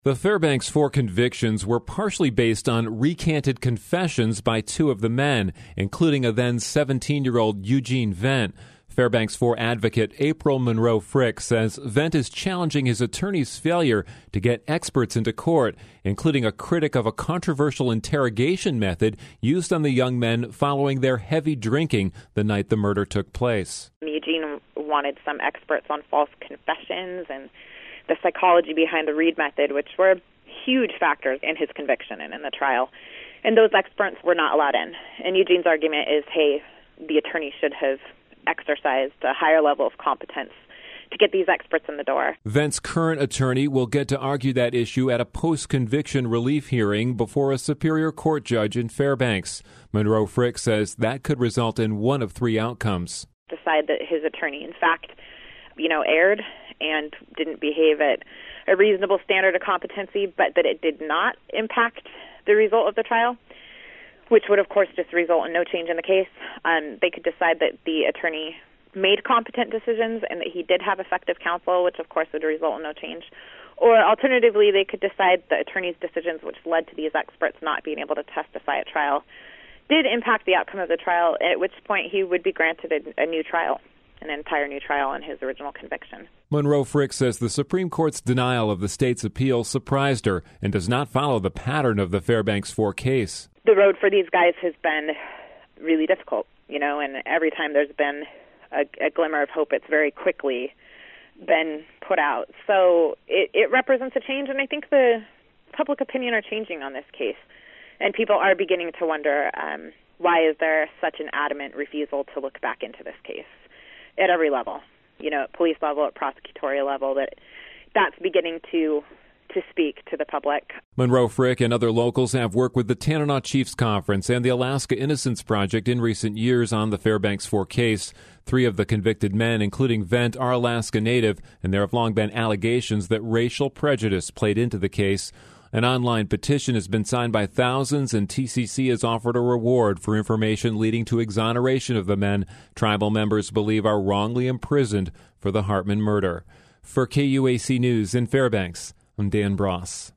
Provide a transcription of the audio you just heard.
The Fairbanks 4 convictions were partially based on recanted confessions by two of the men, including a then 17-year-old Eugene Vent. Fairbanks 4 advocate April Monroe Frick says Vent is challenging his attorney's failure to get experts into court, including a critic of a controversial interrogation method used on the young men following their heavy drinking the night the murder took place. Eugene wanted some experts on false confessions and the psychology behind the Reed method, which were huge factors in his conviction and in the trial. And those experts were not allowed in. And Eugene's argument is, hey, the attorney should have exercised a higher level of competence to get these experts in the door. Vent's current attorney will get to argue that issue at a post-conviction relief hearing before a Superior Court judge in Fairbanks. Monroe Frick says that could result in one of three outcomes. Decide that his attorney, in fact, erred and didn't behave at a reasonable standard of competency, but that it did not impact the result of the trial, which would, of course, just result in no change in the case. They could decide that the attorney made competent decisions and that he did have effective counsel, which, of course, would result in no change. Or alternatively, they could decide the attorney's decisions, which led to these experts not being able to testify at trial, did impact the outcome of the trial, at which point he would be granted a new trial, an entire new trial on his original conviction. Monroe Frick says the Supreme Court's denial of the state's appeal surprised her and does not follow the pattern of the Fairbanks 4 case. The road for these guys has been really difficult, and every time there's been a glimmer of hope, it's very quickly been put out. So it represents a change, and I think the public opinion are changing on this case. And people are beginning to wonder, why is there such an adamant refusal to look back into this case at every level, at police level, at prosecutorial level, that's beginning to speak to the public. Monroe Frick and other locals have worked with the Tanana Chiefs Conference and the Alaska Innocence Project in recent years on the Fairbanks 4 case. 3 of the convicted men, including Vent, are Alaska Native, and there have long been allegations that racial prejudice played into the case. An online petition has been signed by thousands, and TCC has offered a reward for information leading to exoneration of the men tribal members believe are wrongly imprisoned for the Hartman murder. For KUAC News in Fairbanks, I'm Dan Bross.